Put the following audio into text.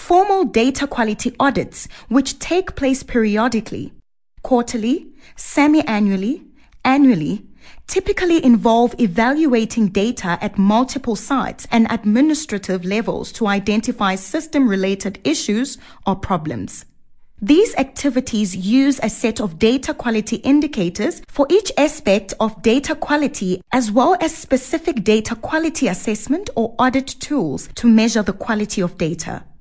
formal data quality audits, which take place periodically, quarterly, semi-annually, annually, typically involve evaluating data at multiple sites and administrative levels to identify system-related issues or problems. These activities use a set of data quality indicators for each aspect of data quality, as well as specific data quality assessment or audit tools to measure the quality of data.